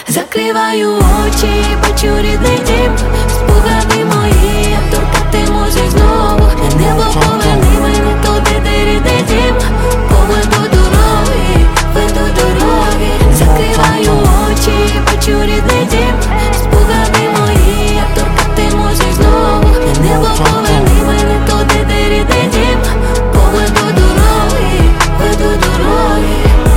Закриваю очі, бачу рідний дім, спогади мої, торкатимусь знову. Небо поверни мене туди, де рідний дім. Поведу дороги, веду дороги. Закриваю очі, бачу рідний дім, спогади мої, торкатимусь знову. Небо поверни мене туди, де рідний дім. Поведу дороги, веду дороги.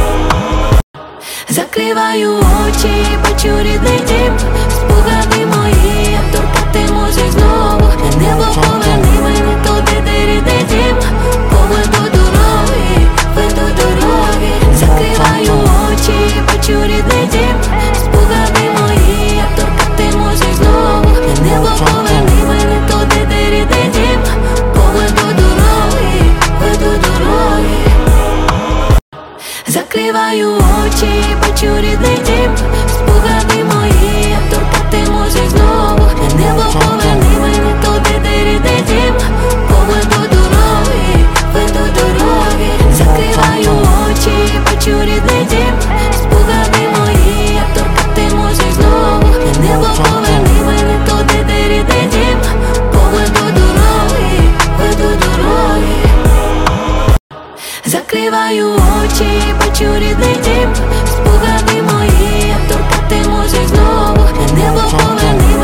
Закриваю очі, бачу рідний дім, спогади мої, торкатимусь знову. Небо поверни мене туди, де рідний дім. Поведу дороги, веду дороги. Закриваю очі, бачу рідний дім, спогади мої, торкатимусь знову. Небо поверни мене туди, де рідний дім. Поведу дороги, веду дороги. Закриваю очі, бачу рідний дім, спогади мої, торкатимусь знову. Небо поверни мене туди, де рідний дім. Поведу дороги, веду дороги. Закриваю очі, бачу рідний дім, спогади мої, торкатимусь знову. Небо поверни мене туди, де рідний дім. Поведу дороги, веду дороги. Закриваю очі, бачу рідний дім, спогади мої,